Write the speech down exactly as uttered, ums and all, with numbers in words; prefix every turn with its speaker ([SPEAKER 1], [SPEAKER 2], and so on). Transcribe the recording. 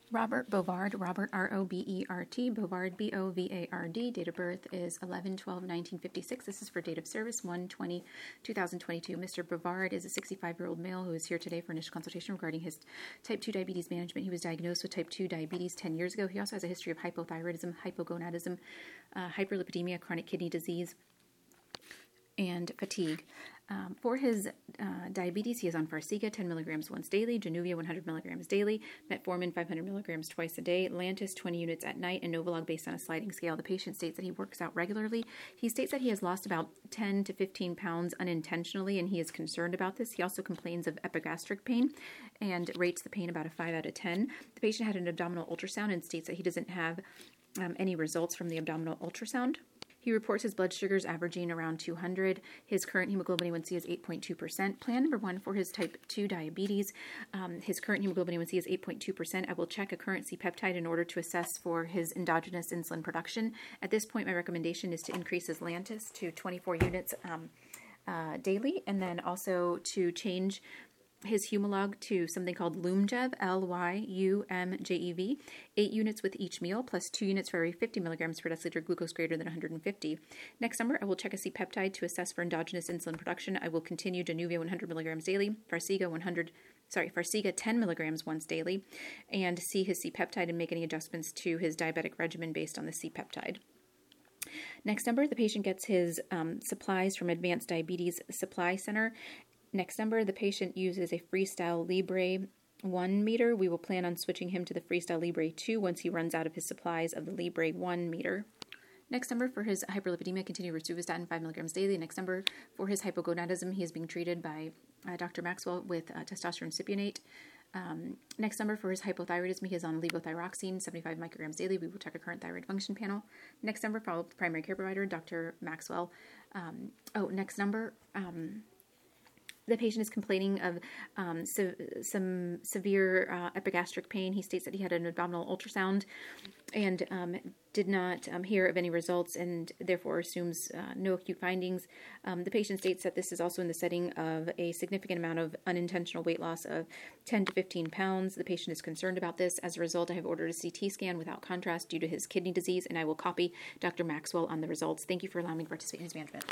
[SPEAKER 1] Robert Bovard, Robert R O B E R T, Bovard B O V A R D, date of birth is eleven twelve nineteen fifty-six. This is for date of service one twenty two thousand twenty-two. Mister Bovard is a sixty-five-year-old male who is here today for initial consultation regarding his type two diabetes management. He was diagnosed with type two diabetes ten years ago. He also has a history of hypothyroidism, hypogonadism, uh, hyperlipidemia, chronic kidney disease, and fatigue. Um, for his uh, diabetes, he is on Farxiga ten milligrams once daily, Januvia one hundred milligrams daily, Metformin five hundred milligrams twice a day, Lantus twenty units at night, and Novolog based on a sliding scale. The patient states that he works out regularly. He states that he has lost about ten to fifteen pounds unintentionally, and he is concerned about this. He also complains of epigastric pain and rates the pain about a five out of ten. The patient had an abdominal ultrasound and states that he doesn't have um, any results from the abdominal ultrasound. He reports his blood sugars averaging around two hundred. His current hemoglobin A one C is eight point two percent. Plan number one for his type two diabetes. Um, his current hemoglobin A one C is eight point two percent. I will check a current C-peptide in order to assess for his endogenous insulin production. At this point, my recommendation is to increase his Lantus to twenty-four units um, uh, daily, and then also to change his Humalog to something called Lumjev, L Y U M J E V, eight units with each meal, plus two units for every fifty milligrams per deciliter glucose greater than one hundred fifty. Next summer, I will check a C-peptide to assess for endogenous insulin production. I will continue Januvia one hundred milligrams daily, Farxiga one hundred, sorry, Farxiga ten milligrams once daily, and see his C-peptide and make any adjustments to his diabetic regimen based on the C-peptide. Next number, the patient gets his um, supplies from Advanced Diabetes Supply Center. Next number, the patient uses a Freestyle Libre one meter. We will plan on switching him to the Freestyle Libre two once he runs out of his supplies of the Libre one meter. Next number, for his hyperlipidemia, continue rosuvastatin five milligrams daily. Next number, for his hypogonadism, he is being treated by uh, Doctor Maxwell with uh, testosterone cypionate. Um, next number, for his hypothyroidism, he is on levothyroxine, seventy-five micrograms daily. We will check a current thyroid function panel. Next number, follow up the primary care provider, Doctor Maxwell. Um, oh, next number, um, the patient is complaining of um, se- some severe uh, epigastric pain. He states that he had an abdominal ultrasound and um, did not um, hear of any results and therefore assumes uh, no acute findings. Um, the patient states that this is also in the setting of a significant amount of unintentional weight loss of ten to fifteen pounds. The patient is concerned about this. As a result, I have ordered a C T scan without contrast due to his kidney disease, and I will copy Doctor Maxwell on the results. Thank you for allowing me to participate in his management.